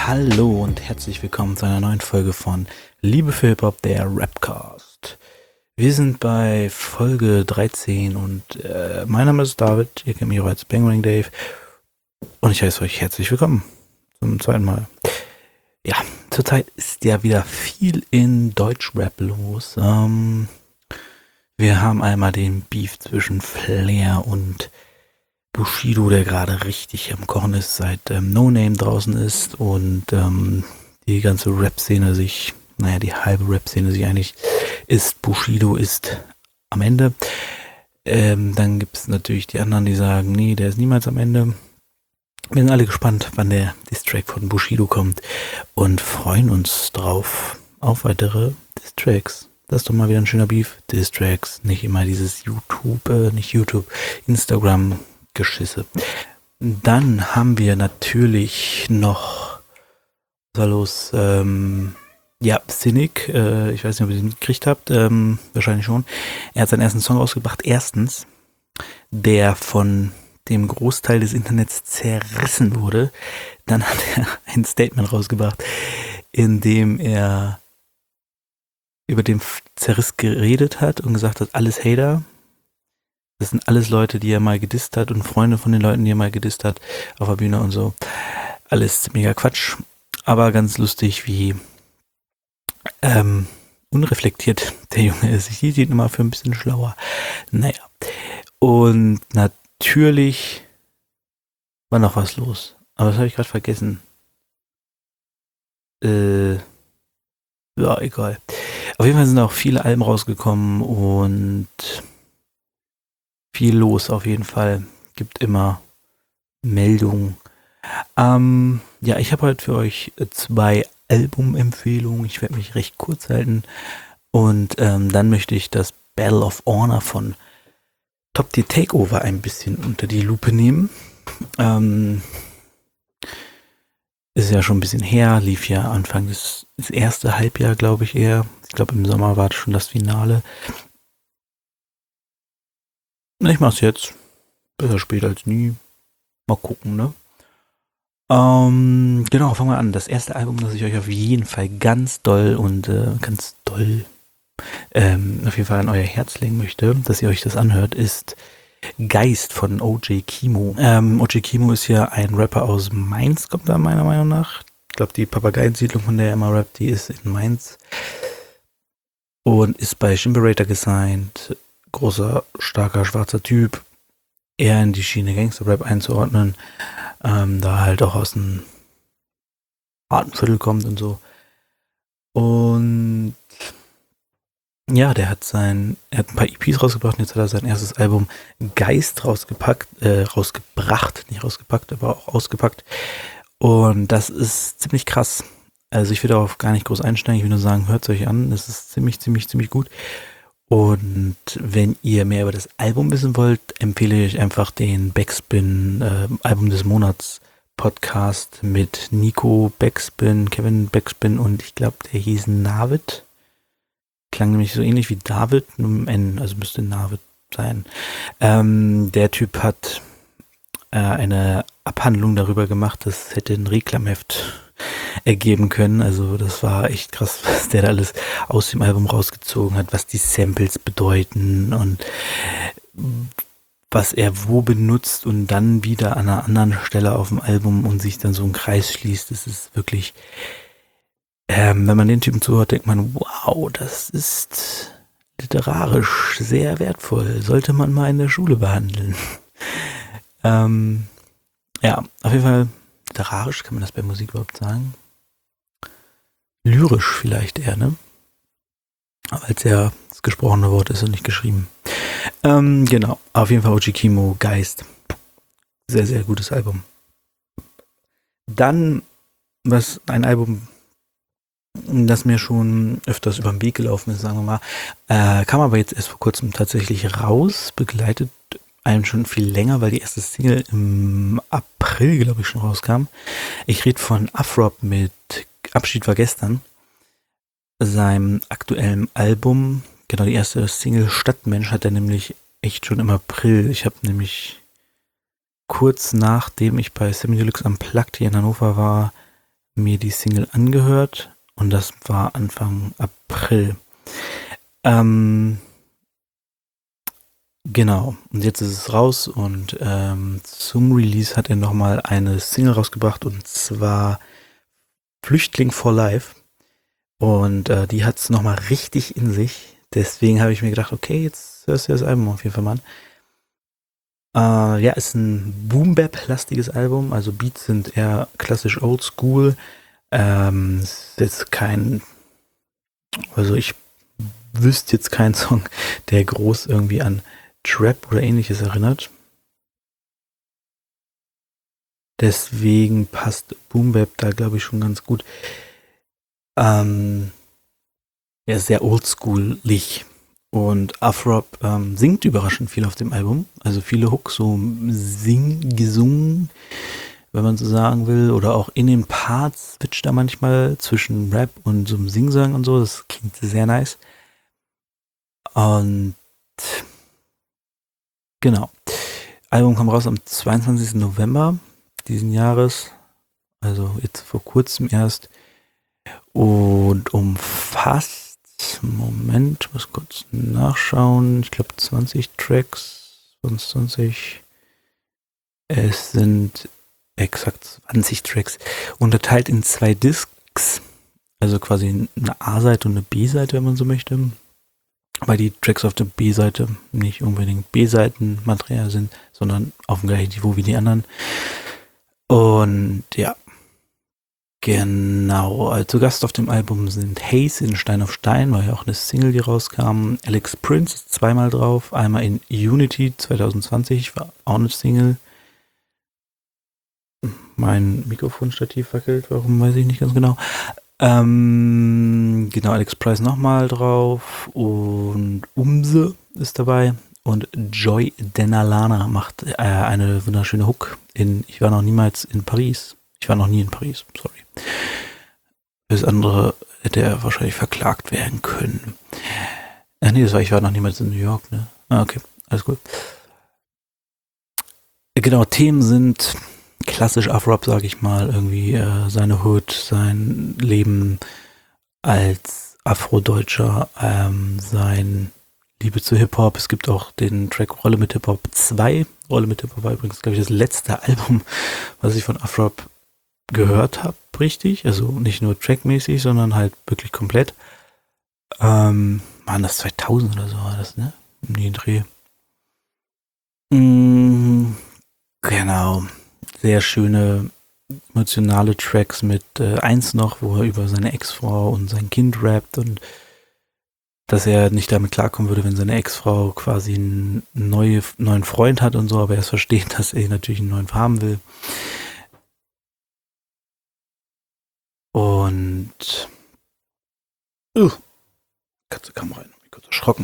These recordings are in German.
Hallo und herzlich willkommen zu einer neuen Folge von Liebe für Hip-Hop, der Rapcast. Wir sind bei Folge 13 und mein Name ist David, ihr kennt mich auch als Bangering Dave und ich heiße euch herzlich willkommen zum zweiten Mal. Ja, zurzeit ist ja wieder viel in Deutschrap los. Wir haben einmal den Beef zwischen Flair und Bushido, der gerade richtig am Kochen ist, seit No Name draußen ist und die ganze Rap-Szene die halbe Rap-Szene sich eigentlich ist, Bushido ist am Ende. Dann gibt es natürlich die anderen, die sagen, nee, der ist niemals am Ende. Wir sind alle gespannt, wann der Diss-Track von Bushido kommt und freuen uns drauf auf weitere Diss-Tracks. Das ist doch mal wieder ein schöner Beef. Diss-Tracks, nicht immer dieses Instagram-Geschisse. Dann haben wir natürlich noch, was war los, Cynic, ich weiß nicht, ob ihr den mitgekriegt habt, wahrscheinlich schon. Er hat seinen ersten Song rausgebracht, erstens, der von dem Großteil des Internets zerrissen wurde. Dann hat er ein Statement rausgebracht, in dem er über den Zerriss geredet hat und gesagt hat, alles Hater. Das sind alles Leute, die er mal gedisst hat und Freunde von den Leuten, die er mal gedisst hat auf der Bühne und so. Alles mega Quatsch, aber ganz lustig, wie unreflektiert der Junge ist. Ich hielt ihn immer für ein bisschen schlauer. Naja, und natürlich war noch was los. Aber das habe ich gerade vergessen. Ja, egal. Auf jeden Fall sind auch viele Alben rausgekommen und viel los auf jeden Fall. Gibt immer Meldungen. Ja, ich habe heute für euch 2 Albumempfehlungen. Ich werde mich recht kurz halten. Und dann möchte ich das Battle of Honor von Top Tier Takeover ein bisschen unter die Lupe nehmen. Ist ja schon ein bisschen her, lief ja Anfang das erste Halbjahr, glaube ich eher. Ich glaube, im Sommer war das schon das Finale. Ich mach's jetzt. Besser spät als nie. Mal gucken, ne? Genau, fangen wir an. Das erste Album, das ich euch auf jeden Fall ganz doll auf jeden Fall an euer Herz legen möchte, dass ihr euch das anhört, ist Geist von OJ Kimo. OJ Kimo ist ja ein Rapper aus Mainz, kommt da meiner Meinung nach. Ich glaube, die Papageiensiedlung, von der er immer rappt, die ist in Mainz. Und ist bei Shimberator gesigned. Großer, starker, schwarzer Typ. Eher in die Schiene Gangster-Rap einzuordnen. Da halt auch aus dem harten Viertel kommt und so. Und ja, der hat ein paar EPs rausgebracht und jetzt hat er sein erstes Album Geist rausgepackt, nicht rausgepackt, aber auch ausgepackt. Und das ist ziemlich krass. Also ich will darauf gar nicht groß einsteigen, ich will nur sagen, hört es euch an, es ist ziemlich gut. Und wenn ihr mehr über das Album wissen wollt, empfehle ich einfach den Backspin Album des Monats Podcast mit Nico Backspin, Kevin Backspin und ich glaube, der hieß Navid. Klang nämlich so ähnlich wie David, nur mit N, also müsste Navid sein. Der Typ hat eine Abhandlung darüber gemacht, das hätte ein Reklamheft ergeben können. Also das war echt krass, was der da alles aus dem Album rausgezogen hat, was die Samples bedeuten und was er wo benutzt und dann wieder an einer anderen Stelle auf dem Album und sich dann so ein Kreis schließt. Das ist wirklich, wenn man den Typen zuhört, denkt man, wow, das ist literarisch sehr wertvoll. Sollte man mal in der Schule behandeln. Ja, auf jeden Fall literarisch, kann man das bei Musik überhaupt sagen? Lyrisch vielleicht eher, ne? Aber als ja das gesprochene Wort ist und nicht geschrieben. Genau, auf jeden Fall OJ Kimo, Geist. Sehr, sehr gutes Album. Dann, was ein Album, das mir schon öfters über den Weg gelaufen ist, sagen wir mal, kam aber jetzt erst vor kurzem tatsächlich raus, begleitet einen schon viel länger, weil die erste Single im April, glaube ich, schon rauskam. Ich rede von Afrob mit Abschied war gestern, seinem aktuellen Album. Genau, die erste Single Stadtmensch hat er nämlich echt schon im April. Ich habe nämlich kurz nachdem ich bei Sammy Deluxe Unplugged hier in Hannover war, mir die Single angehört und das war Anfang April. Genau, und jetzt ist es raus und zum Release hat er nochmal eine Single rausgebracht und zwar Flüchtling for Life. Und die hat es nochmal richtig in sich. Deswegen habe ich mir gedacht, okay, jetzt hörst du das Album auf jeden Fall mal an. Ja, ist ein Boom-Bap-lastiges Album. Also Beats sind eher klassisch oldschool. Ist jetzt kein, also ich wüsste jetzt keinen Song, der groß irgendwie an Trap oder ähnliches erinnert. Deswegen passt Boom Bap da, glaube ich, schon ganz gut. Ja, sehr oldschoolig. Und Afrob singt überraschend viel auf dem Album. Also viele Hooks, so gesungen, wenn man so sagen will. Oder auch in den Parts switcht er manchmal zwischen Rap und so einem Singsang und so. Das klingt sehr nice. Und genau. Album kam raus am 22. November diesen Jahres. Also jetzt vor kurzem erst. Und umfasst, Moment, ich muss kurz nachschauen. Ich glaube 20 Tracks, 20. Es sind exakt 20 Tracks. Unterteilt in 2 Discs. Also quasi eine A-Seite und eine B-Seite, wenn man so möchte. Weil die Tracks auf der B-Seite nicht unbedingt B-Seiten-Material sind, sondern auf dem gleichen Niveau wie die anderen. Und ja, genau. Zu Gast auf dem Album sind Haze in Stein auf Stein, war ja auch eine Single, die rauskam. Alex Prince ist zweimal drauf, einmal in Unity 2020, war auch eine Single. Mein Mikrofonstativ wackelt, warum weiß ich nicht ganz genau. Genau, Alex Price nochmal drauf und Umse ist dabei und Joy Denalana macht eine wunderschöne Hook in Ich war noch niemals in Paris. Ich war noch nie in Paris, sorry. Das andere hätte er wahrscheinlich verklagt werden können. Nee, das war Ich war noch niemals in New York, ne? Okay, alles gut. Genau, Themen sind klassisch Afro-Rap, sag ich mal, irgendwie seine Hood, sein Leben als Afrodeutscher, sein Liebe zu Hip-Hop. Es gibt auch den Track Rolle mit Hip-Hop 2. Rolle mit Hip-Hop war übrigens, glaube ich, das letzte Album, was ich von Afro-Rap gehört habe, richtig. Also nicht nur trackmäßig, sondern halt wirklich komplett. Waren das 2000 oder so war das, ne? Um den Dreh. Genau. Sehr schöne emotionale Tracks mit eins noch, wo er über seine Ex-Frau und sein Kind rappt und dass er nicht damit klarkommen würde, wenn seine Ex-Frau quasi einen neuen Freund hat und so, aber er es versteht, dass er natürlich einen neuen haben will. Und Katze kam rein, hab mich kurz erschrocken.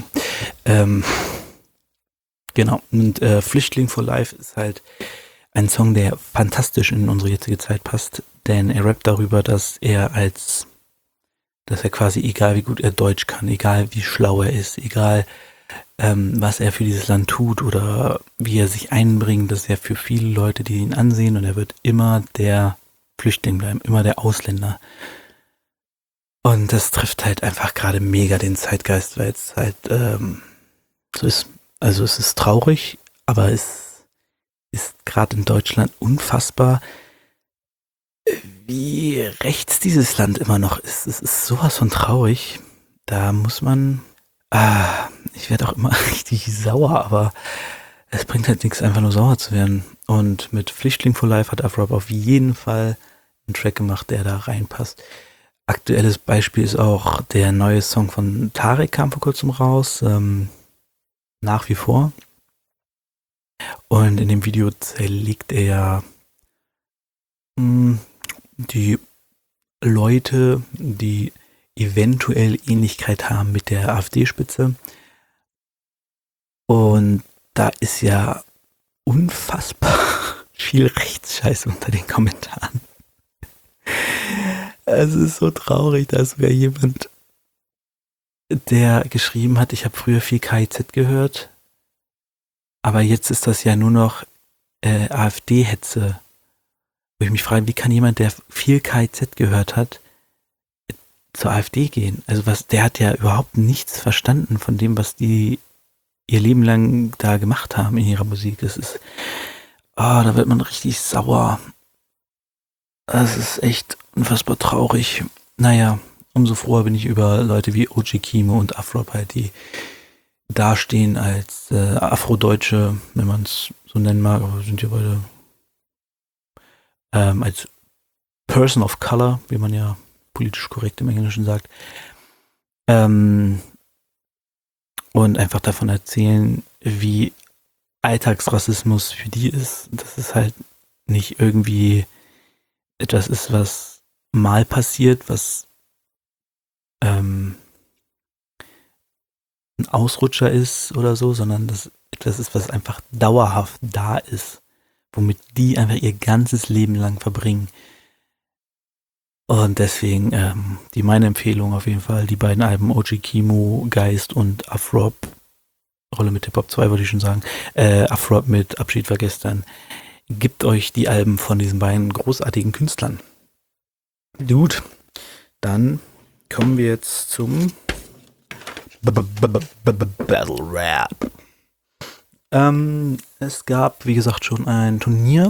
Genau, und Flüchtling for Life ist halt ein Song, der fantastisch in unsere jetzige Zeit passt, denn er rappt darüber, dass er quasi, egal wie gut er Deutsch kann, egal wie schlau er ist, egal was er für dieses Land tut oder wie er sich einbringt, dass er für viele Leute, die ihn ansehen, und er wird immer der Flüchtling bleiben, immer der Ausländer. Und das trifft halt einfach gerade mega den Zeitgeist, weil es halt so ist. Also es ist traurig, aber es ist gerade in Deutschland unfassbar, wie rechts dieses Land immer noch ist. Es ist sowas von traurig. Da muss man, ich werde auch immer richtig sauer, aber es bringt halt nichts, einfach nur sauer zu werden. Und mit Flüchtling for Life hat Afro auf jeden Fall einen Track gemacht, der da reinpasst. Aktuelles Beispiel ist auch der neue Song von Tarek, kam vor kurzem raus. Nach wie vor. Und in dem Video zerlegt er die Leute, die eventuell Ähnlichkeit haben mit der AfD-Spitze. Und da ist ja unfassbar viel Rechtsscheiß unter den Kommentaren. Es ist so traurig, da ist sogar jemand, der geschrieben hat, ich habe früher viel KIZ gehört, aber jetzt ist das ja nur noch AfD-Hetze. Wo ich mich frage, wie kann jemand, der viel KIZ gehört hat, zur AfD gehen? Also der hat ja überhaupt nichts verstanden von dem, was die ihr Leben lang da gemacht haben in ihrer Musik. Das ist, da wird man richtig sauer. Das ist echt unfassbar traurig. Naja, umso froher bin ich über Leute wie OG Kimo und Afrop halt, die dastehen als Afrodeutsche, wenn man es so nennen mag, aber sind ja beide als Person of Color, wie man ja politisch korrekt im Englischen sagt, und einfach davon erzählen, wie Alltagsrassismus für die ist, dass es halt nicht irgendwie etwas ist, was mal passiert, was ein Ausrutscher ist oder so, sondern das etwas ist, was einfach dauerhaft da ist, womit die einfach ihr ganzes Leben lang verbringen. Und deswegen meine Empfehlung auf jeden Fall, die beiden Alben OG Kimo, Geist und Afrop, Rolle mit Hip-Hop 2 würde ich schon sagen, Afrop mit Abschied war gestern. Gibt euch die Alben von diesen beiden großartigen Künstlern. Gut, dann kommen wir jetzt zum Battle Rap. Es gab, wie gesagt, schon ein Turnier.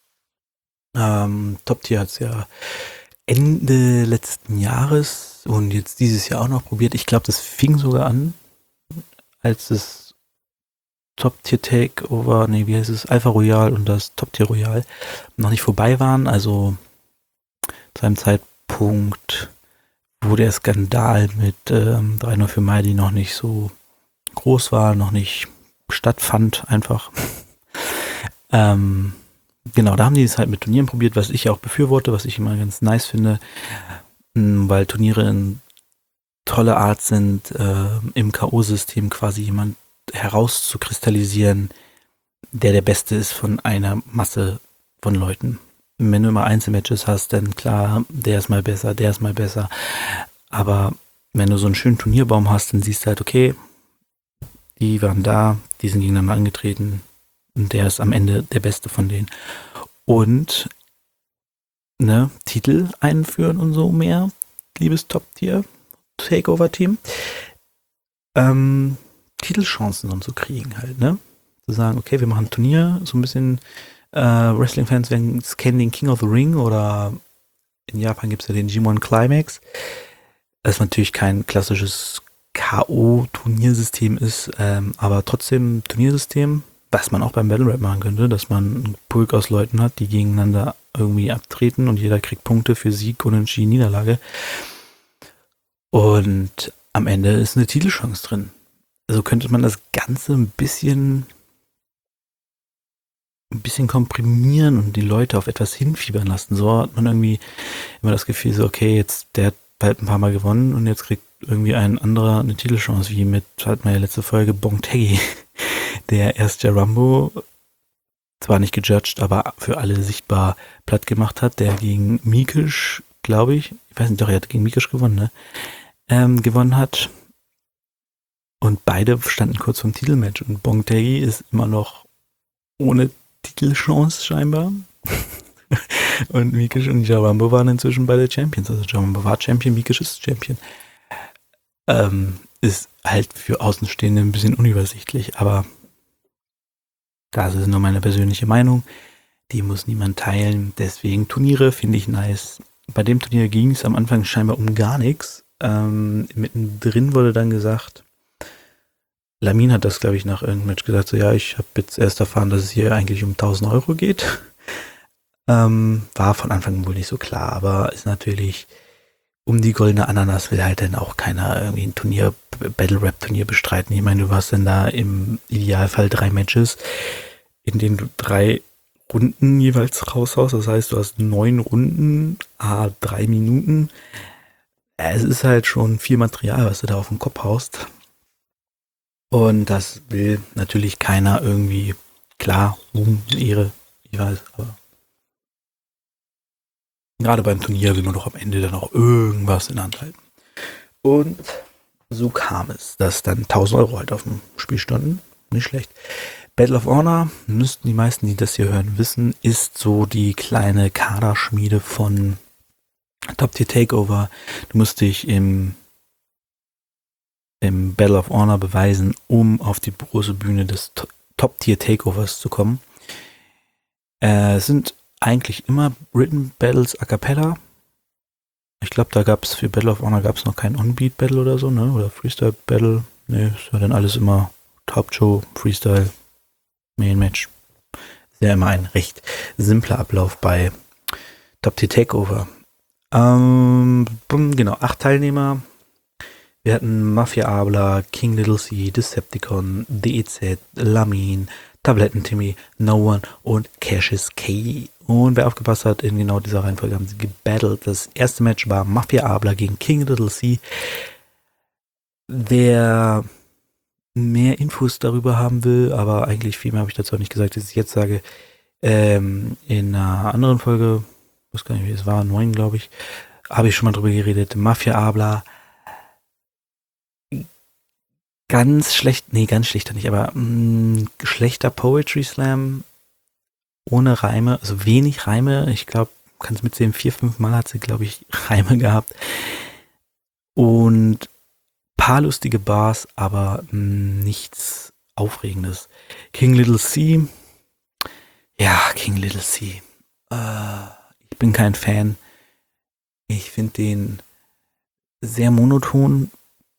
Top Tier hat es ja Ende letzten Jahres und jetzt dieses Jahr auch noch probiert. Ich glaube, das fing sogar an, als das Top Tier Takeover, wie heißt es, Alpha Royal und das Top Tier Royal noch nicht vorbei waren. Also zu einem Zeitpunkt, wo der Skandal mit 3 für Mai, die noch nicht so groß war, noch nicht stattfand, einfach. Genau, da haben die es halt mit Turnieren probiert, was ich auch befürworte, was ich immer ganz nice finde, weil Turniere eine tolle Art sind, im K.O.-System quasi jemand herauszukristallisieren, der Beste ist von einer Masse von Leuten. Wenn du immer Einzelmatches hast, dann klar, der ist mal besser. Aber wenn du so einen schönen Turnierbaum hast, dann siehst du halt, okay, die waren da, die sind gegeneinander angetreten und der ist am Ende der Beste von denen. Und Titel einführen und so mehr, liebes Top-Tier-Takeover-Team. Titelchancen und so kriegen halt, Zu sagen, okay, wir machen ein Turnier, so ein bisschen Wrestling-Fans kennen den King of the Ring oder in Japan gibt es ja den G1 Climax. Das natürlich kein klassisches K.O.-Turniersystem ist, aber trotzdem ein Turniersystem, was man auch beim Battle Rap machen könnte, dass man einen Pulk aus Leuten hat, die gegeneinander irgendwie abtreten und jeder kriegt Punkte für Sieg, Unentschieden, Niederlage. Und am Ende ist eine Titelchance drin. Also könnte man das Ganze ein bisschen komprimieren und die Leute auf etwas hinfiebern lassen. So hat man irgendwie immer das Gefühl, so okay, jetzt der hat bald ein paar Mal gewonnen und jetzt kriegt irgendwie ein anderer eine Titelchance, wie mit, halt meine letzte Folge, Bongtegi, der erst Jarambo zwar nicht gejudged, aber für alle sichtbar platt gemacht hat, der gegen Mikisch, glaube ich weiß nicht, doch, er hat gegen Mikisch gewonnen, gewonnen hat. Und beide standen kurz vorm Titelmatch und Bongtegi ist immer noch ohne Titelchance scheinbar. Und Mikisch und Jarambo waren inzwischen beide Champions. Also Jarambo war Champion, Mikisch ist Champion. Ist halt für Außenstehende ein bisschen unübersichtlich, aber das ist nur meine persönliche Meinung. Die muss niemand teilen. Deswegen Turniere finde ich nice. Bei dem Turnier ging es am Anfang scheinbar um gar nichts. Mittendrin wurde dann gesagt, Lamin hat das, glaube ich, nach irgendeinem Match gesagt, so ja, ich habe jetzt erst erfahren, dass es hier eigentlich um 1.000 Euro geht. War von Anfang an wohl nicht so klar, aber ist natürlich um die goldene Ananas will halt dann auch keiner irgendwie ein Turnier, Battle-Rap-Turnier bestreiten. Ich meine, du hast dann da im Idealfall 3 Matches, in denen du 3 Runden jeweils raushaust. Das heißt, du hast 9 Runden, 3 Minuten. Es ist halt schon viel Material, was du da auf den Kopf haust. Und das will natürlich keiner irgendwie, klar, Ruhm, Ehre, ich weiß, aber gerade beim Turnier will man doch am Ende dann auch irgendwas in der Hand halten. Und so kam es, dass dann 1.000 Euro halt auf dem Spiel standen. Nicht schlecht. Battle of Honor, müssten die meisten, die das hier hören, wissen, ist so die kleine Kaderschmiede von Top Tier Takeover. Du musst dich im Battle of Honor beweisen, um auf die große Bühne des Top Tier Takeovers zu kommen. Es sind eigentlich immer Written Battles a cappella. Ich glaube, da gab es für Battle of Honor noch kein On-Beat Battle oder so, ne? Oder Freestyle Battle. Ne, es war dann alles immer Hauptshow, Freestyle, Main Match. Ist ja immer ein recht simpler Ablauf bei Top Tier Takeover. Genau, 8 Teilnehmer. Wir hatten Mafia Abla, King Little C, Decepticon, DEZ, Lamin, Tabletten Timmy, No One und Cassius K. Und wer aufgepasst hat, in genau dieser Reihenfolge haben sie gebattelt. Das erste Match war Mafia Abla gegen King Little C. Wer mehr Infos darüber haben will, aber eigentlich viel mehr habe ich dazu auch nicht gesagt, dass ich jetzt sage, in einer anderen Folge, ich weiß gar nicht, wie es war, 9, glaube ich, habe ich schon mal drüber geredet. Mafia Abla, ganz schlechter nicht, aber schlechter Poetry Slam, ohne Reime, also wenig Reime. Ich glaube, kannst mitzählen, 4-5 Mal hat sie, glaube ich, Reime gehabt. Und paar lustige Bars, aber nichts Aufregendes. King Little C. Ja, King Little C. Ich bin kein Fan. Ich finde den sehr monoton.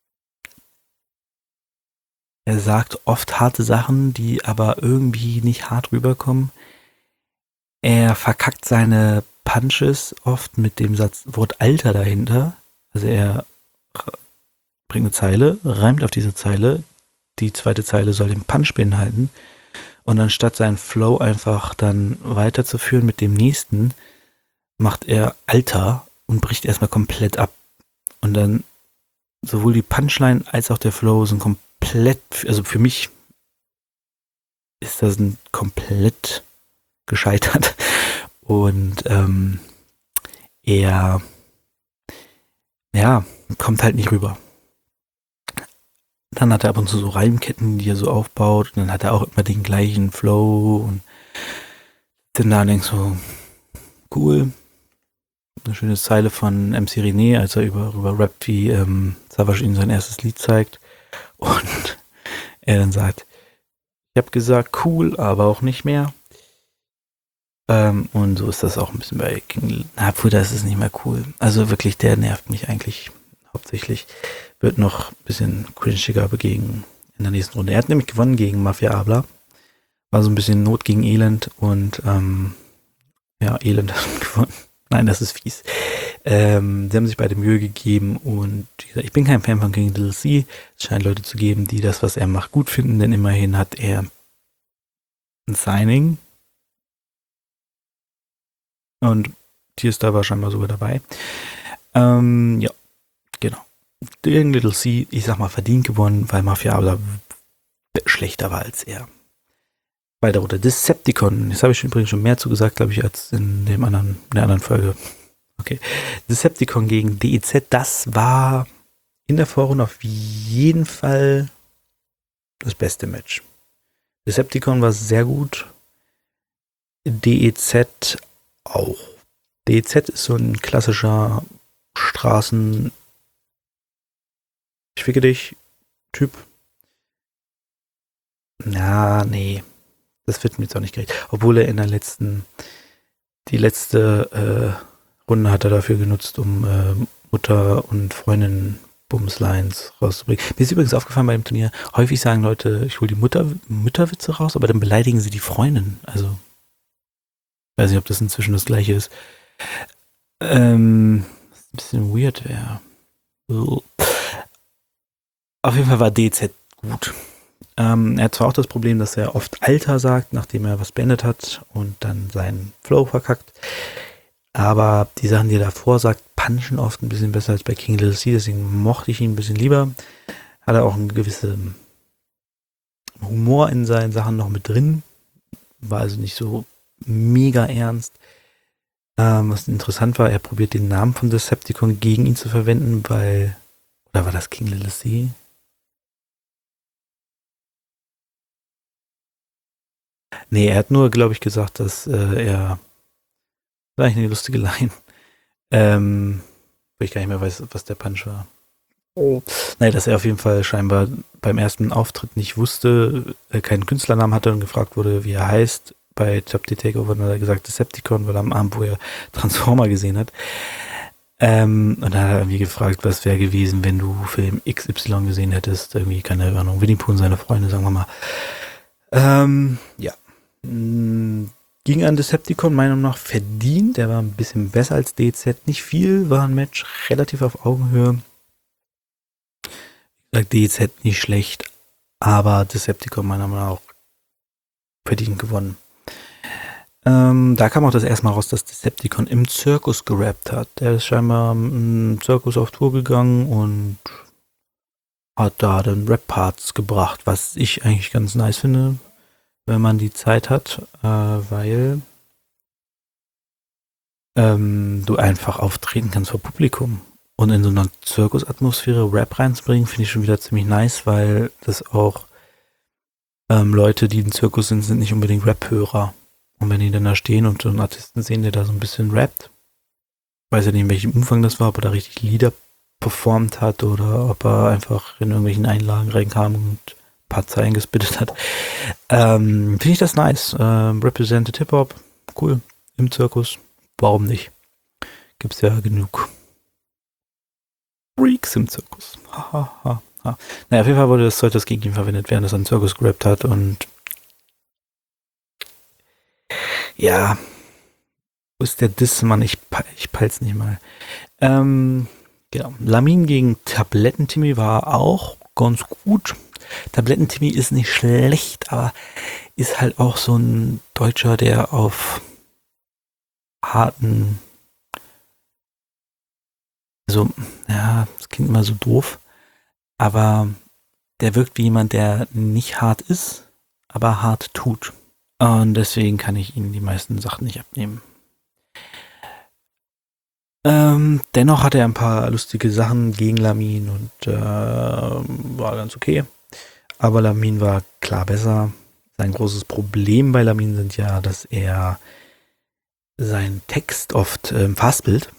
Er sagt oft harte Sachen, die aber irgendwie nicht hart rüberkommen. Er verkackt seine Punches oft mit dem Wort Alter dahinter. Also er bringt eine Zeile, reimt auf diese Zeile. Die zweite Zeile soll den Punch beinhalten. Und anstatt seinen Flow einfach dann weiterzuführen mit dem nächsten, macht er Alter und bricht erstmal komplett ab. Und dann sowohl die Punchline als auch der Flow sind komplett, also für mich ist das ein komplett gescheitert. Und er kommt halt nicht rüber. Dann hat er ab und zu so Reimketten, die er so aufbaut. Und dann hat er auch immer den gleichen Flow. Und dann da denkst du, cool. Eine schöne Zeile von MC René, als er über rappt, wie Savage ihm sein erstes Lied zeigt. Und er dann sagt, ich habe gesagt, cool, aber auch nicht mehr. Und so ist das auch ein bisschen bei King. Obwohl, das ist nicht mehr cool. Also wirklich, der nervt mich eigentlich hauptsächlich. Wird noch ein bisschen cringiger begegnen in der nächsten Runde. Er hat nämlich gewonnen gegen Mafia Abla. War so ein bisschen Not gegen Elend und Elend hat gewonnen. Nein, das ist fies. Sie haben sich beide Mühe gegeben und wie gesagt, ich bin kein Fan von King Little C. Es scheint Leute zu geben, die das, was er macht, gut finden, denn immerhin hat er ein Signing und Tierstar war scheinbar sogar dabei. Ja, genau. King Little C, ich sag mal, verdient gewonnen, weil Mafia aber schlechter war als er. Weiter runter. Decepticon. Jetzt habe ich übrigens schon mehr zugesagt, glaube ich, als in der anderen Folge. Okay. Decepticon gegen DEZ, das war in der Vorrunde auf jeden Fall das beste Match. Decepticon war sehr gut. DEZ auch. DEZ ist so ein klassischer Straßen ich ficke dich Typ. Na, nee. Das wird mir jetzt auch nicht gerecht. Obwohl er in der die letzte Runde hat er dafür genutzt, um Mutter und Freundin Bumslines rauszubringen. Mir ist übrigens aufgefallen bei dem Turnier, häufig sagen Leute, ich hole die Mutterwitze raus, aber dann beleidigen sie die Freundin. Also, weiß nicht, ob das inzwischen das gleiche ist. Was ein bisschen weird wäre. Auf jeden Fall war DZ gut. Er hat zwar auch das Problem, dass er oft Alter sagt, nachdem er was beendet hat und dann seinen Flow verkackt. Aber die Sachen, die er davor sagt, punchen oft ein bisschen besser als bei King Little C, deswegen mochte ich ihn ein bisschen lieber. Hat er auch einen gewissen Humor in seinen Sachen noch mit drin. War also nicht so mega ernst. Was interessant war, er probiert den Namen von Decepticon gegen ihn zu verwenden, weil, oder war das King Little C? Nee, er hat nur, glaube ich, gesagt, dass er, war eigentlich eine lustige Line, wo ich gar nicht mehr weiß, was der Punch war. Oh. Nein, dass er auf jeden Fall scheinbar beim ersten Auftritt nicht wusste, keinen Künstlernamen hatte und gefragt wurde, wie er heißt. Bei Top the Takeover hat er gesagt Decepticon, weil er am Abend, wo er Transformer gesehen hat. Und dann hat er irgendwie gefragt, was wäre gewesen, wenn du Film XY gesehen hättest. Irgendwie, keine Ahnung, Winnie Pooh und seine Freunde, sagen wir mal. Ja. Ging an Decepticon meiner Meinung nach verdient. Der war ein bisschen besser als DZ. Nicht viel, war ein Match relativ auf Augenhöhe. Sagt DZ nicht schlecht, aber Decepticon meiner Meinung nach auch verdient gewonnen. Da kam auch das erste Mal raus, dass Decepticon im Zirkus gerappt hat. Der ist scheinbar im Zirkus auf Tour gegangen und hat da dann Rap-Parts gebracht, was ich eigentlich ganz nice finde, wenn man die Zeit hat, weil du einfach auftreten kannst vor Publikum. Und in so einer Zirkusatmosphäre Rap reinzubringen, finde ich schon wieder ziemlich nice, weil das auch Leute, die im Zirkus sind, sind nicht unbedingt Rap-Hörer. Und wenn die dann da stehen und so einen Artisten sehen, der da so ein bisschen rappt, weiß ja nicht, in welchem Umfang das war, ob er da richtig Lieder performt hat oder ob er einfach in irgendwelchen Einlagen reinkam und ein paar Zeilen gespittet hat. Finde ich das nice. Represented Hip-Hop, cool. Im Zirkus, warum nicht? Gibt's ja genug Freaks im Zirkus. Naja, auf jeden Fall wurde das Zeug, das gegen ihn verwendet, während es an Zirkus gerappt hat und ja, wo ist der Diss, Mann? Ich peil's nicht mal. Genau. Lamin gegen Tabletten-Timmy war auch ganz gut. Tabletten-Timmy ist nicht schlecht, aber ist halt auch so ein Deutscher, der auf harten, also, ja, das klingt immer so doof, aber der wirkt wie jemand, der nicht hart ist, aber hart tut. Und deswegen kann ich ihm die meisten Sachen nicht abnehmen. Dennoch hatte er ein paar lustige Sachen gegen Lamin und war ganz okay. Aber Lamin war klar besser. Sein großes Problem bei Lamin sind ja, dass er seinen Text oft fastbildet.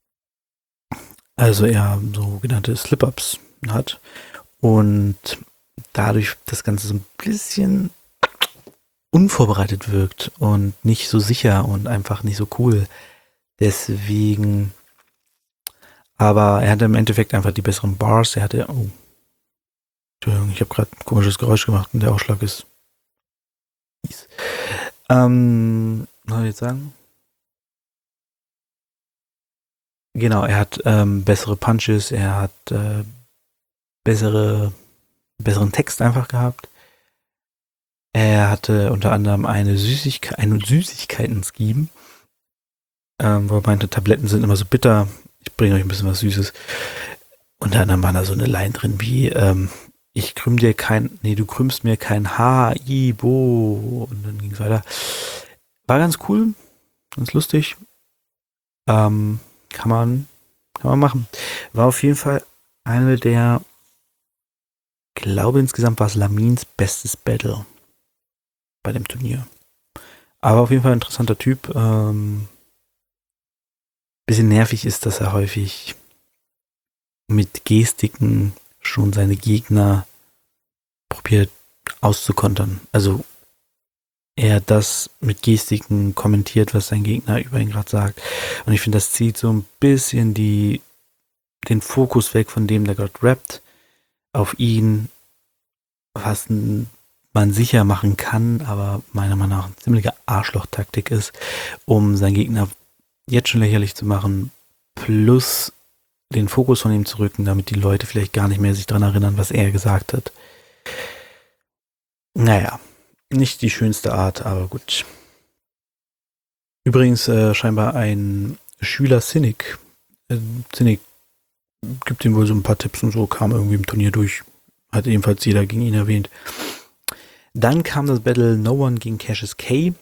Also er sogenannte Slip-Ups hat und dadurch das Ganze so ein bisschen unvorbereitet wirkt und nicht so sicher und einfach nicht so cool. Deswegen, aber er hatte im Endeffekt einfach die besseren Bars. Er hatte, oh, Entschuldigung, ich habe gerade ein komisches Geräusch gemacht und der Ausschlag ist fies. Was soll ich jetzt sagen? Genau, er hat bessere Punches, er hat besseren Text einfach gehabt. Er hatte unter anderem einen Süßigkeiten-Scheme, wo er meinte, Tabletten sind immer so bitter, ich bringe euch ein bisschen was Süßes. Unter anderem war da so eine Line drin wie, du krümmst mir kein Haar, Ibo. Und dann ging es weiter. War ganz cool, ganz lustig. Kann man machen. War auf jeden Fall eine der, glaube insgesamt war es Lamins bestes Battle bei dem Turnier. Aber auf jeden Fall ein interessanter Typ. Bisschen nervig ist, dass er häufig mit Gestiken schon seine Gegner probiert auszukontern. Also er das mit Gestiken kommentiert, was sein Gegner über ihn gerade sagt. Und ich finde, das zieht so ein bisschen den Fokus weg von dem, der gerade rappt, auf ihn, was man sicher machen kann, aber meiner Meinung nach eine ziemliche Arschloch-Taktik ist, um seinen Gegner jetzt schon lächerlich zu machen, plus den Fokus von ihm zu rücken, damit die Leute vielleicht gar nicht mehr sich daran erinnern, was er gesagt hat. Naja, nicht die schönste Art, aber gut. Übrigens scheinbar ein Schüler Cynic. Cynic gibt ihm wohl so ein paar Tipps und so, kam irgendwie im Turnier durch. Hat ebenfalls jeder gegen ihn erwähnt. Dann kam das Battle No One gegen Cassius K.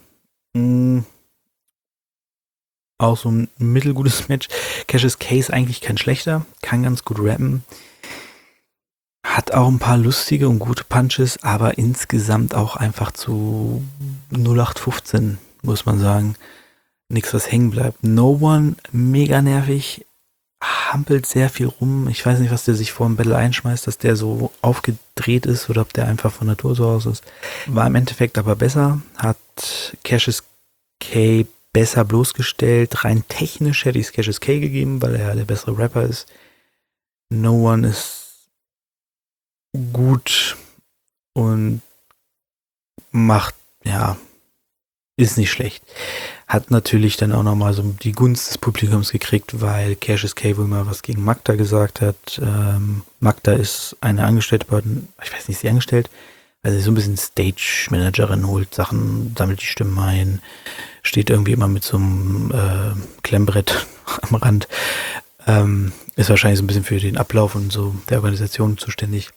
Auch so ein mittelgutes Match. Cassius K ist eigentlich kein schlechter, kann ganz gut rappen. Hat auch ein paar lustige und gute Punches, aber insgesamt auch einfach zu 0815, muss man sagen. Nichts, was hängen bleibt. No One, mega nervig, hampelt sehr viel rum. Ich weiß nicht, was der sich vor dem Battle einschmeißt, dass der so aufgedreht ist oder ob der einfach von Natur so aus ist. War im Endeffekt aber besser, hat Cassius K besser bloßgestellt. Rein technisch hätte ich es Cassius K gegeben, weil er ja der bessere Rapper ist. No One ist gut und macht, ja, ist nicht schlecht. Hat natürlich dann auch nochmal so die Gunst des Publikums gekriegt, weil Cassius K wohl mal was gegen Magda gesagt hat. Magda ist eine Angestellte bei, ich weiß nicht, ist sie angestellt, weil sie so ein bisschen Stage-Managerin holt, Sachen, sammelt die Stimmen ein, steht irgendwie immer mit so einem Klemmbrett am Rand. Ist wahrscheinlich so ein bisschen für den Ablauf und so der Organisation zuständig.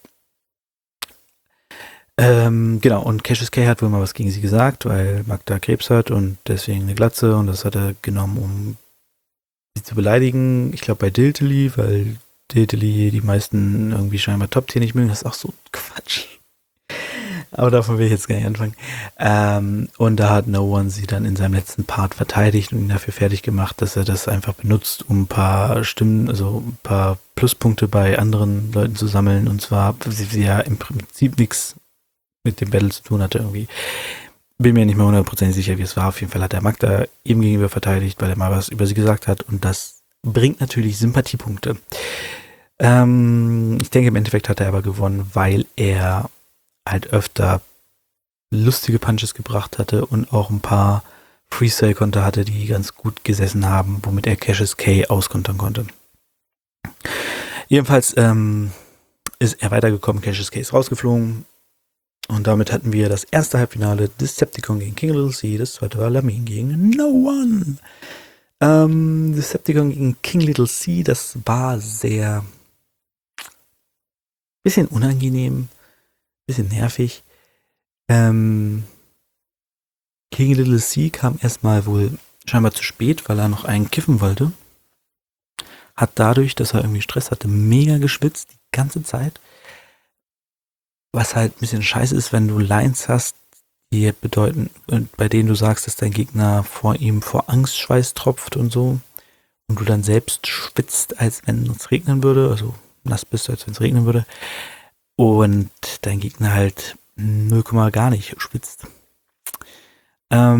Genau, und Cassius K hat wohl mal was gegen sie gesagt, weil Magda Krebs hat und deswegen eine Glatze und das hat er genommen, um sie zu beleidigen. Ich glaube bei Diltily, weil Diltily die meisten irgendwie scheinbar Top-Tier nicht mögen. Das ist auch so Quatsch. Aber davon will ich jetzt gar nicht anfangen. Und da hat No One sie dann in seinem letzten Part verteidigt und ihn dafür fertig gemacht, dass er das einfach benutzt, um ein paar Stimmen, also ein paar Pluspunkte bei anderen Leuten zu sammeln. Und zwar, sie ja im Prinzip nichts mit dem Battle zu tun hatte irgendwie. Bin mir nicht mehr 100% sicher, wie es war. Auf jeden Fall hat der Magda ihm gegenüber verteidigt, weil er mal was über sie gesagt hat. Und das bringt natürlich Sympathiepunkte. Ich denke, im Endeffekt hat er aber gewonnen, weil er halt öfter lustige Punches gebracht hatte und auch ein paar Freestyle-Konter hatte, die ganz gut gesessen haben, womit er Cassius K auskontern konnte. Jedenfalls ist er weitergekommen, Cassius K ist rausgeflogen und damit hatten wir das erste Halbfinale Decepticon gegen King Little C, das zweite war Lamin gegen No One. Decepticon gegen King Little C, das war sehr bisschen unangenehm, bisschen nervig. King Little C kam erstmal wohl scheinbar zu spät, weil er noch einen kiffen wollte. Hat dadurch, dass er irgendwie Stress hatte, mega geschwitzt die ganze Zeit. Was halt ein bisschen scheiße ist, wenn du Lines hast, die bedeuten, bei denen du sagst, dass dein Gegner vor ihm vor Angstschweiß tropft und so. Und du dann selbst schwitzt, als wenn es regnen würde. Also nass bist, als wenn es regnen würde. Und dein Gegner halt 0, gar nicht schwitzt. Ja,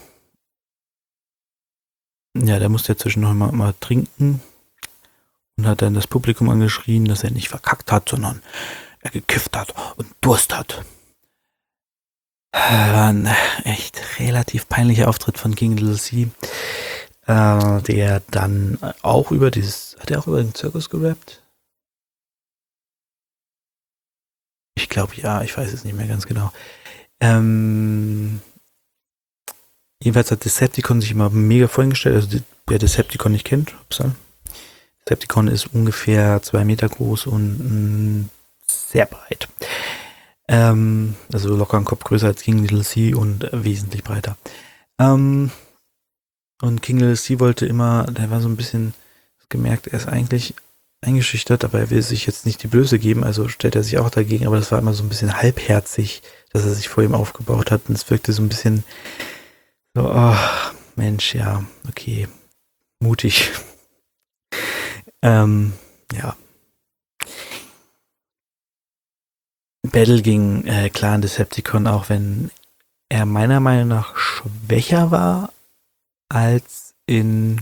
der musste ja zwischendurch mal trinken und hat dann das Publikum angeschrien, dass er nicht verkackt hat, sondern er gekifft hat und Durst hat. War ein echt relativ peinlicher Auftritt von King Little C, der dann auch über hat er auch über den Zirkus gerappt? Ich glaube ja, ich weiß es nicht mehr ganz genau. Jedenfalls hat Decepticon sich immer mega vorgestellt, also wer Decepticon nicht kennt, Decepticon ist ungefähr 2 Meter groß und sehr breit. Also locker einen Kopf größer als King Little C und wesentlich breiter. Und King Little C wollte immer, der war so ein bisschen gemerkt, er ist eigentlich eingeschüchtert, aber er will sich jetzt nicht die Blöße geben, also stellt er sich auch dagegen, aber das war immer so ein bisschen halbherzig, dass er sich vor ihm aufgebaut hat und es wirkte so ein bisschen so, oh, Mensch, ja, okay, mutig. Ja. Battle gegen Clan Decepticon, auch wenn er meiner Meinung nach schwächer war als im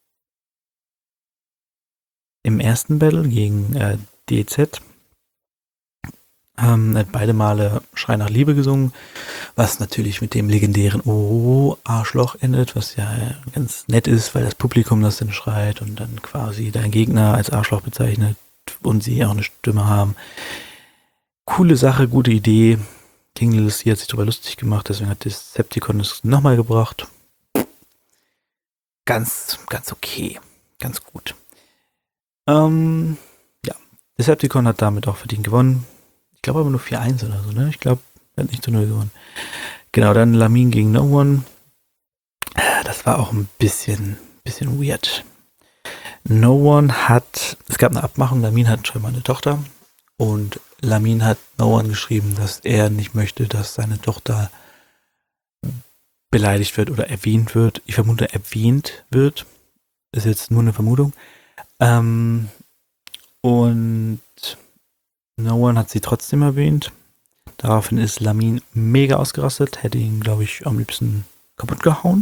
ersten Battle gegen DZ. Hat beide Male Schrei nach Liebe gesungen, was natürlich mit dem legendären Oh, Arschloch endet, was ja ganz nett ist, weil das Publikum das dann schreit und dann quasi dein Gegner als Arschloch bezeichnet und sie auch eine Stimme haben. Coole Sache, gute Idee. King Little C hat sich darüber lustig gemacht, deswegen hat Decepticon es nochmal gebracht. Ganz okay. Ganz gut. Ja, Decepticon hat damit auch verdient gewonnen. Ich glaube aber nur 4-1 oder so, ne? Ich glaube, er hat nicht zu 0 gewonnen. Genau, dann Lamin gegen No One. Das war auch ein bisschen weird. No One es gab eine Abmachung, Lamin hat schon mal eine Tochter Und Lamin hat No One geschrieben, dass er nicht möchte, dass seine Tochter beleidigt wird oder erwähnt wird. Ich vermute, erwähnt wird. Ist jetzt nur eine Vermutung. Und No One hat sie trotzdem erwähnt. Daraufhin ist Lamin mega ausgerastet, hätte ihn, glaube ich, am liebsten kaputt gehauen.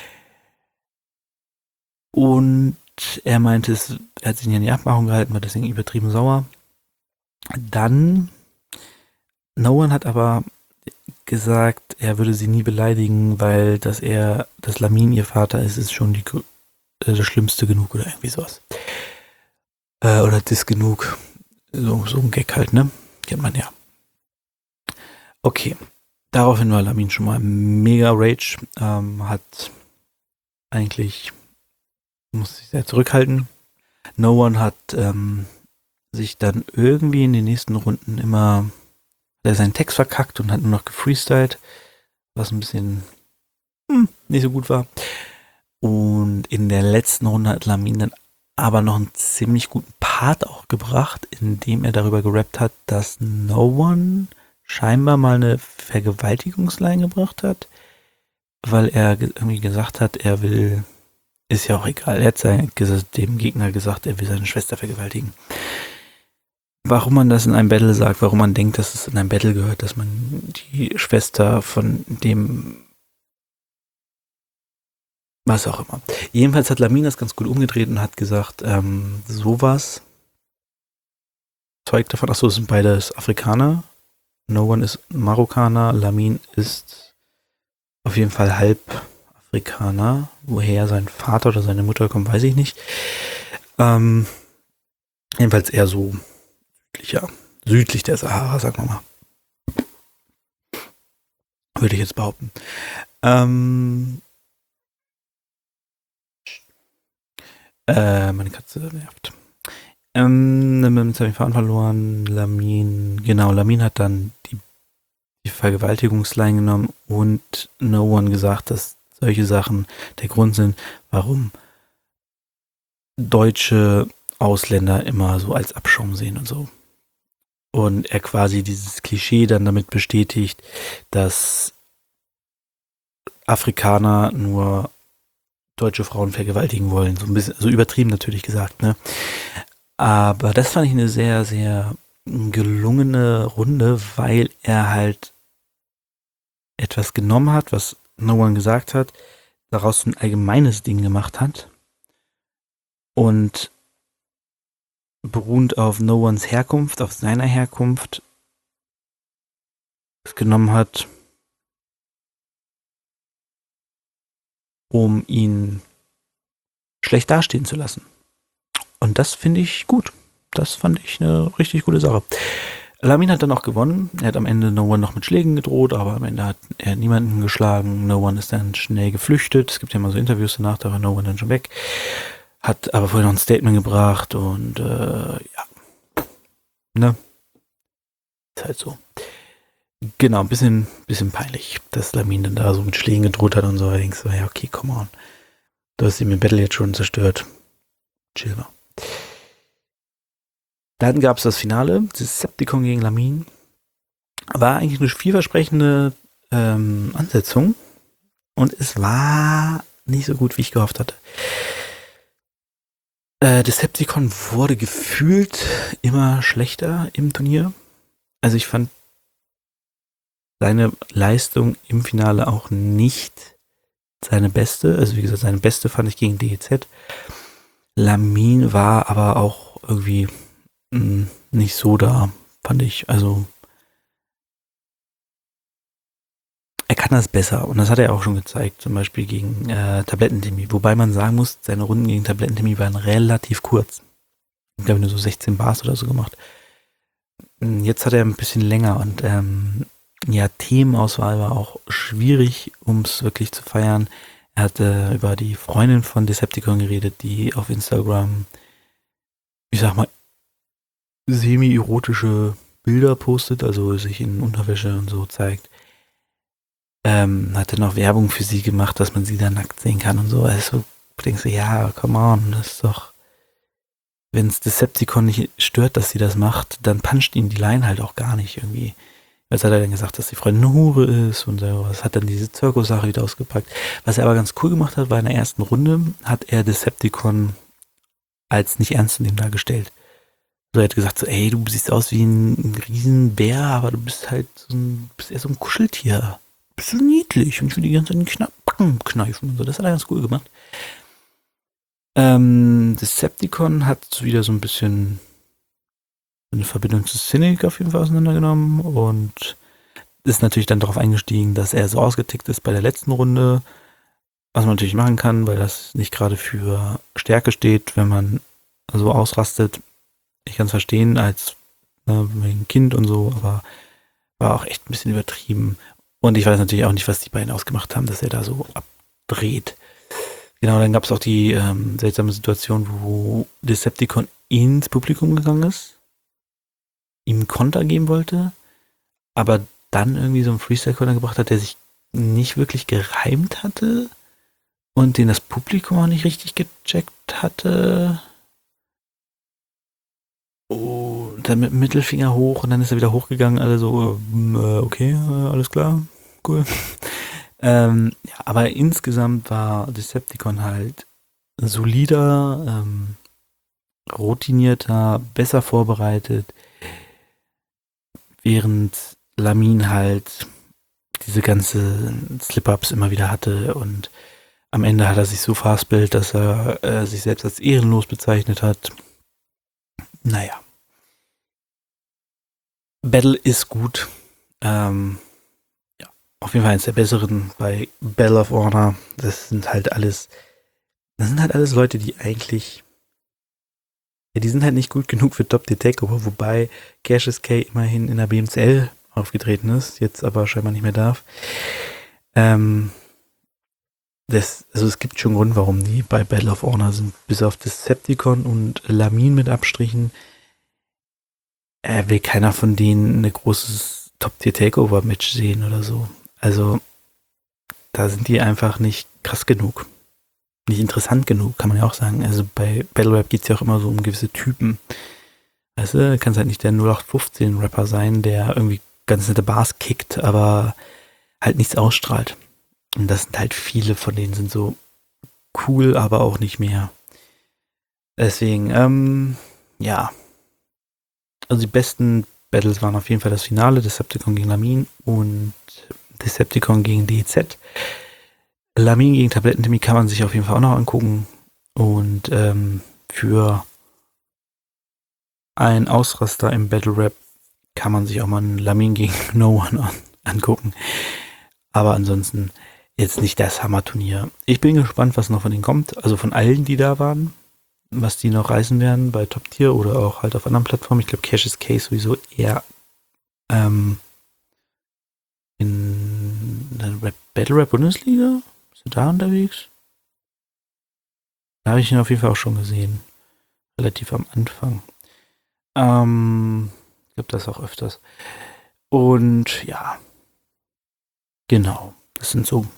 Und er meinte, er hat sich nicht an die Abmachung gehalten, war deswegen übertrieben sauer. Dann, No One hat aber gesagt, er würde sie nie beleidigen, weil dass Lamin ihr Vater ist schon das Schlimmste genug oder irgendwie sowas. Oder das genug. So ein Gag halt, ne? Kennt man ja. Okay. Daraufhin war Lamin schon mal mega Rage. Hat eigentlich muss sich sehr zurückhalten. No One hat sich dann irgendwie in den nächsten Runden immer seinen Text verkackt und hat nur noch gefreestylt, was ein bisschen nicht so gut war. Und in der letzten Runde hat Lamin dann aber noch einen ziemlich guten Part auch gebracht, in dem er darüber gerappt hat, dass No One scheinbar mal eine Vergewaltigungsline gebracht hat, weil er irgendwie gesagt hat, er will, ist ja auch egal, er hat dem Gegner gesagt, er will seine Schwester vergewaltigen. Warum man das in einem Battle sagt, warum man denkt, dass es in einem Battle gehört, dass man die Schwester von dem was auch immer. Jedenfalls hat Lamin das ganz gut umgedreht und hat gesagt, sowas zeugt davon, achso, es sind beides Afrikaner. No One ist Marokkaner, Lamin ist auf jeden Fall halb Afrikaner. Woher sein Vater oder seine Mutter kommt, weiß ich nicht. Jedenfalls eher so südlich der Sahara, sagen wir mal. Würde ich jetzt behaupten. Meine Katze nervt. Jetzt habe ich den Faden verloren. Lamin hat dann die Vergewaltigungsline genommen und No One gesagt, dass solche Sachen der Grund sind, warum deutsche Ausländer immer so als Abschaum sehen und so. Und er quasi dieses Klischee dann damit bestätigt, dass Afrikaner nur deutsche Frauen vergewaltigen wollen. So ein bisschen, so übertrieben natürlich gesagt, ne? Aber das fand ich eine sehr, sehr gelungene Runde, weil er halt etwas genommen hat, was No One gesagt hat, daraus ein allgemeines Ding gemacht hat und beruhend auf No Ones Herkunft, auf seiner Herkunft, es genommen hat, um ihn schlecht dastehen zu lassen. Und das finde ich gut. Das fand ich eine richtig gute Sache. Lamin hat dann auch gewonnen. Er hat am Ende No One noch mit Schlägen gedroht, aber am Ende hat er niemanden geschlagen. No One ist dann schnell geflüchtet. Es gibt ja mal so Interviews danach, da war No One dann schon weg. Hat aber vorher noch ein Statement gebracht und ja. Ne? Ist halt so. Genau, ein bisschen peinlich, dass Lamin dann da so mit Schlägen gedroht hat und so. Ich denke so, ja, okay, come on. Du hast ihm den Battle jetzt schon zerstört. Chill mal. Dann gab es das Finale, Decepticon gegen Lamin. War eigentlich eine vielversprechende Ansetzung. Und es war nicht so gut, wie ich gehofft hatte. Decepticon wurde gefühlt immer schlechter im Turnier. Also ich fand seine Leistung im Finale auch nicht seine beste. Also wie gesagt, seine beste fand ich gegen DEZ. Lamin war aber auch irgendwie nicht so da, fand ich. Also er kann das besser und das hat er auch schon gezeigt, zum Beispiel gegen Tablettentimi. Wobei man sagen muss, seine Runden gegen Tablettentimi waren relativ kurz. Ich glaube, nur so 16 Bars oder so gemacht. Jetzt hat er ein bisschen länger und ja, Themenauswahl war auch schwierig, um es wirklich zu feiern. Er hatte über die Freundin von Decepticon geredet, die auf Instagram, ich sag mal, semi-erotische Bilder postet, also sich in Unterwäsche und so zeigt. Hat dann auch Werbung für sie gemacht, dass man sie da nackt sehen kann und so. Also denkst du, ja, come on, das ist doch wenn es Decepticon nicht stört, dass sie das macht, dann puncht ihn die Line halt auch gar nicht irgendwie. Jetzt hat er dann gesagt, dass die Freundin eine Hure ist und sowas, hat dann diese Zirkus-Sache wieder ausgepackt. Was er aber ganz cool gemacht hat, war in der ersten Runde, hat er Decepticon als nicht ernst zu nehmen dargestellt. So, er hat gesagt, so, ey, du siehst aus wie ein Riesenbär, aber du bist halt bist eher so ein Kuscheltier. Bist so niedlich und ich will die ganze Zeit in den Backen kneifen und so. Das hat er ganz cool gemacht. Decepticon hat wieder so ein bisschen eine Verbindung zu Cynic auf jeden Fall auseinandergenommen und ist natürlich dann darauf eingestiegen, dass er so ausgetickt ist bei der letzten Runde, was man natürlich machen kann, weil das nicht gerade für Stärke steht, wenn man so ausrastet. Ich kann es verstehen als wegen Kind und so, aber war auch echt ein bisschen übertrieben. Und ich weiß natürlich auch nicht, was die beiden ausgemacht haben, dass er da so abdreht. Genau, dann gab es auch die seltsame Situation, wo Decepticon ins Publikum gegangen ist, ihm Konter geben wollte, aber dann irgendwie so einen Freestyle-Konter gebracht hat, der sich nicht wirklich gereimt hatte und den das Publikum auch nicht richtig gecheckt hatte. Oh, dann mit dem Mittelfinger hoch und dann ist er wieder hochgegangen, alle so, okay, alles klar, cool. Ja, aber insgesamt war Decepticon halt solider, routinierter, besser vorbereitet, während Lamin halt diese ganze Slip-Ups immer wieder hatte und am Ende hat er sich so verhaspelt, dass er sich selbst als ehrenlos bezeichnet hat. Naja. Battle ist gut. Ja, auf jeden Fall eines der besseren bei Battle of Honor. Das sind halt alles Leute, die eigentlich, ja, die sind halt nicht gut genug für Top Tier Takeover, wobei Cassius K immerhin in der BMCL aufgetreten ist, jetzt aber scheinbar nicht mehr darf. Also es gibt schon einen Grund, warum die bei Battle of Honor sind. Bis auf Decepticon und Lamin mit Abstrichen will keiner von denen ein großes Top-Tier-Takeover-Match sehen oder so. Also da sind die einfach nicht krass genug. Nicht interessant genug, kann man ja auch sagen. Also bei Battle Rap geht es ja auch immer so um gewisse Typen. Weißt du, kannst halt nicht der 0815-Rapper sein, der irgendwie ganz nette Bars kickt, aber halt nichts ausstrahlt. Und das sind halt viele von denen sind so cool, aber auch nicht mehr. Deswegen, ja. Also die besten Battles waren auf jeden Fall das Finale, Decepticon gegen Lamin und Decepticon gegen DZ. Lamin gegen Tablettentimmy kann man sich auf jeden Fall auch noch angucken. Und für einen Ausraster im Battle Rap kann man sich auch mal einen Lamin gegen No One angucken. Aber ansonsten jetzt nicht das Hammer-Turnier. Ich bin gespannt, was noch von denen kommt. Also von allen, die da waren. Was die noch reißen werden bei Top Tier oder auch halt auf anderen Plattformen. Ich glaube, Cassius K sowieso eher in der Battle Rap Bundesliga. Ist er da unterwegs? Da habe ich ihn auf jeden Fall auch schon gesehen. Relativ am Anfang. Ich glaube, das auch öfters. Und ja. Genau. Das sind so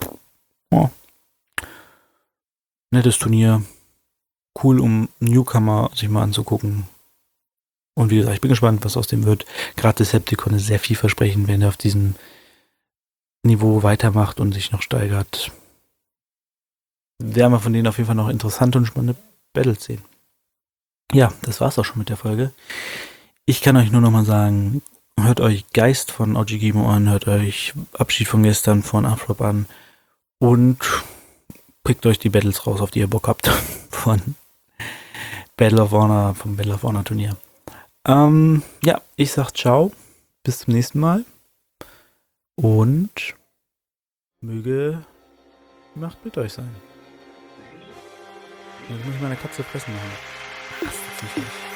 nettes Turnier. Cool, um Newcomer sich mal anzugucken. Und wie gesagt, ich bin gespannt, was aus dem wird. Gerade Decepticon ist sehr vielversprechend, wenn er auf diesem Niveau weitermacht und sich noch steigert. Werden wir von denen auf jeden Fall noch interessante und spannende Battles sehen. Ja, das war's auch schon mit der Folge. Ich kann euch nur noch mal sagen, hört euch Geist von OG Gimo an, hört euch Abschied von gestern von Afrop an und pickt euch die Battles raus, auf die ihr Bock habt von Battle of Honor, vom Battle of Honor Turnier. Ja, ich sag ciao, bis zum nächsten Mal und möge die Macht mit euch sein. Jetzt muss ich meine Katze fressen machen. Das ist nicht.